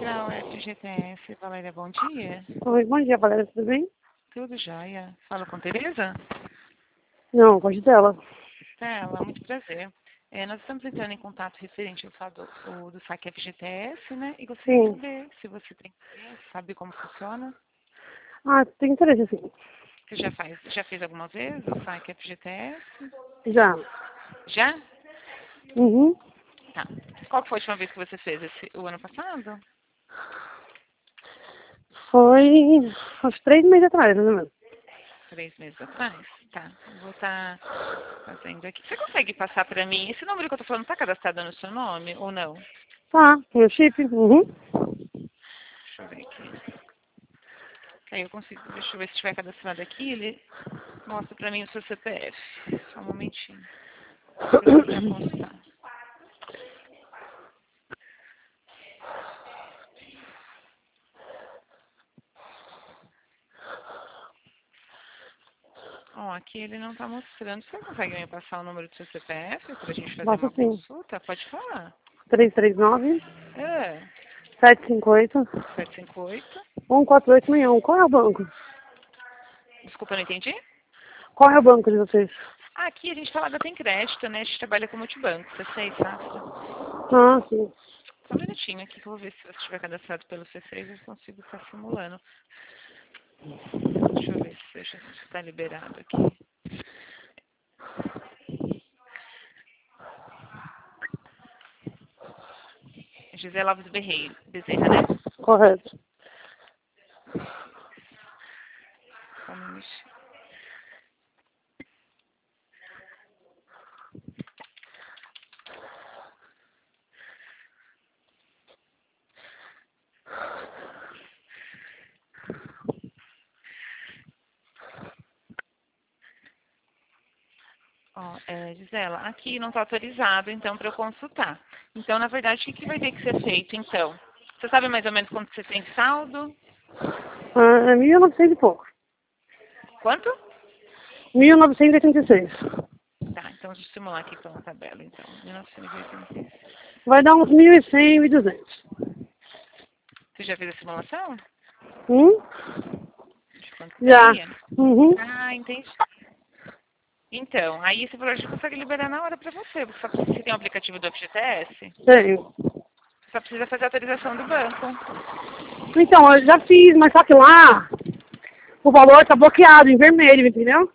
Não, é FGTS. Valéria, bom dia. Oi, bom dia, Valéria, tudo bem? Tudo jóia. Fala com Tereza? Não, pode dela. Stella, muito prazer. Nós estamos entrando em contato referente ao do saque FGTS, né? E gostaria de Sim. saber se você tem interesse, sabe como funciona. Ah, tem interesse, sim. Você já fez alguma vez o saque FGTS? Já. Já? Uhum. Tá. Qual que foi a última vez que você fez? O ano passado? Foi uns 3 meses atrás, mais ou menos. 3 meses atrás? Tá. Vou estar fazendo aqui. Você consegue passar para mim? Esse número que eu tô falando tá cadastrado no seu nome ou não? Tá, meu chip. Uhum. Deixa eu ver aqui. Aí eu consigo, deixa eu ver se estiver cadastrado aqui, ele mostra pra mim o seu CPF. Só um momentinho. Preciso já constar. Ó, aqui ele não tá mostrando. Você consegue me passar o número do seu CPF pra gente fazer Posso uma sim. consulta? Pode falar. 339 É, 758 758. 14861. Qual é o banco? Desculpa, eu não entendi. Qual é o banco de vocês? Ah, aqui a gente fala da Tem Crédito, né? A gente trabalha com multibanco. C6, Safra. Ah, sim. Só um minutinho aqui que eu vou ver se você estiver cadastrado pelo C6 eu consigo estar simulando. Deixa eu ver se já está liberado aqui. Gisela Alves Bezerra, né? Correto. Só um minutinho. Ó, Gisela, aqui não está autorizado, então, para eu consultar. Então, na verdade, o que vai ter que ser feito, então? Você sabe mais ou menos quanto você tem de saldo? Ah, é 1900 e pouco. Quanto? 1986. Tá, então deixa eu simular aqui pela tabela, então. 1986. Vai dar uns 1.100, 1.200. Você já fez a simulação? Hum? De quanto Já. daria? Uhum. Ah, entendi. Então, aí esse projeto consegue liberar na hora para você. Você tem o aplicativo do FGTS? Tenho. Você só precisa fazer a autorização do banco. Então, eu já fiz, mas só que lá o valor tá bloqueado em vermelho, entendeu?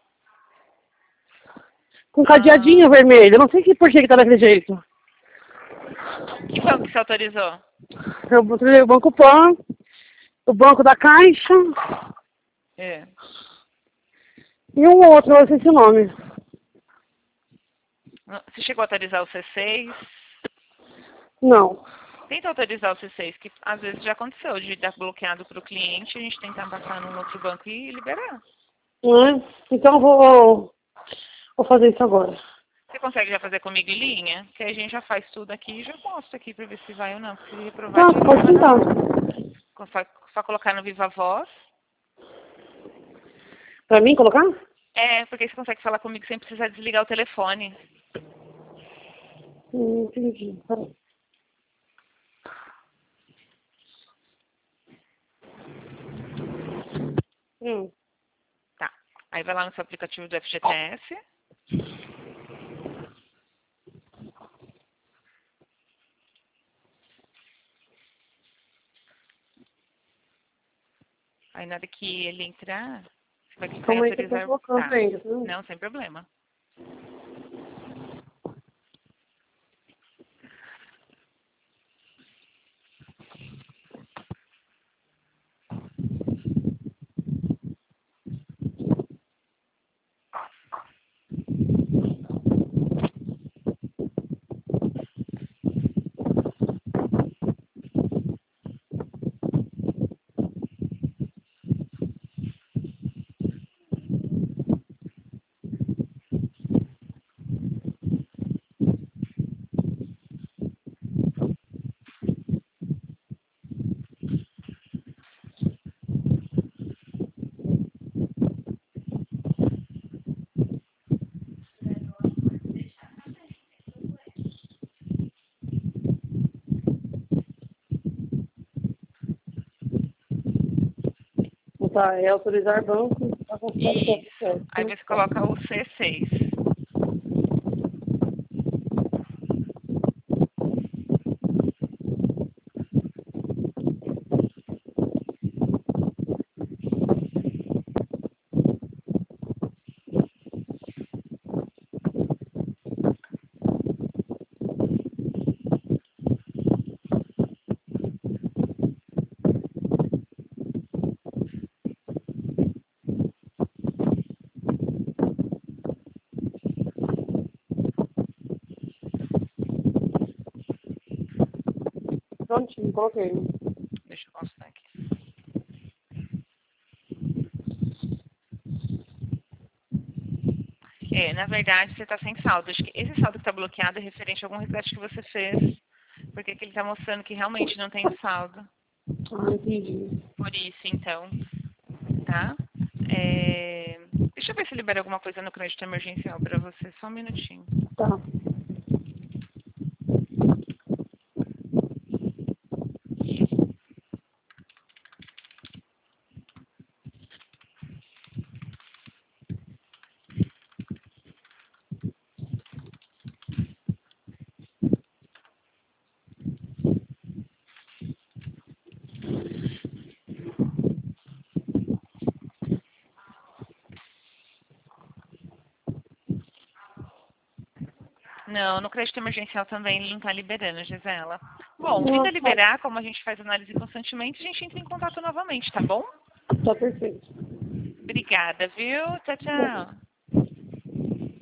Com Ah, cadeadinho vermelho. Eu não sei por que tá daquele jeito. que banco que você autorizou? Eu botei o Banco Pan, o Banco da Caixa É. e um outro, eu não sei se o nome. Você chegou a autorizar o C6? Não. Tenta autorizar o C6, que às vezes já aconteceu de estar bloqueado para o cliente, a gente tentar passar num outro banco e liberar. Não é? Então eu vou fazer isso agora. Você consegue já fazer comigo em linha? Que aí a gente já faz tudo aqui e já mostra aqui para ver se vai ou não. Se reprovar, Tá, te pode reprova na tentar. hora. Só colocar no Viva Voz. Pra mim colocar? Porque aí você consegue falar comigo sem precisar desligar o telefone. Entendi. Peraí. Hum. Tá. Aí vai lá no seu aplicativo do FGTS. Aí na hora que ele entrar, você vai clicar em Calma aí que eu tô autorizar. colocando Tá. ainda. Não, sem problema. Tá, é autorizar banco. Isso. Aí você coloca o C6. Prontinho, coloquei. Deixa eu constar aqui. Na verdade, você está sem saldo. Acho que esse saldo que está bloqueado é referente a algum resgate que você fez. Porque aqui ele está mostrando que realmente não tem saldo. Ah, entendi. Por isso, então. Tá? Deixa eu ver se libera alguma coisa no crédito emergencial para você. Só um minutinho. Tá. Não, no crédito emergencial também ele não está liberando, Gisela. Bom, vindo a liberar, como a gente faz análise constantemente, a gente entra em contato novamente, tá bom? Tá perfeito. Obrigada, viu? Tchau, tchau.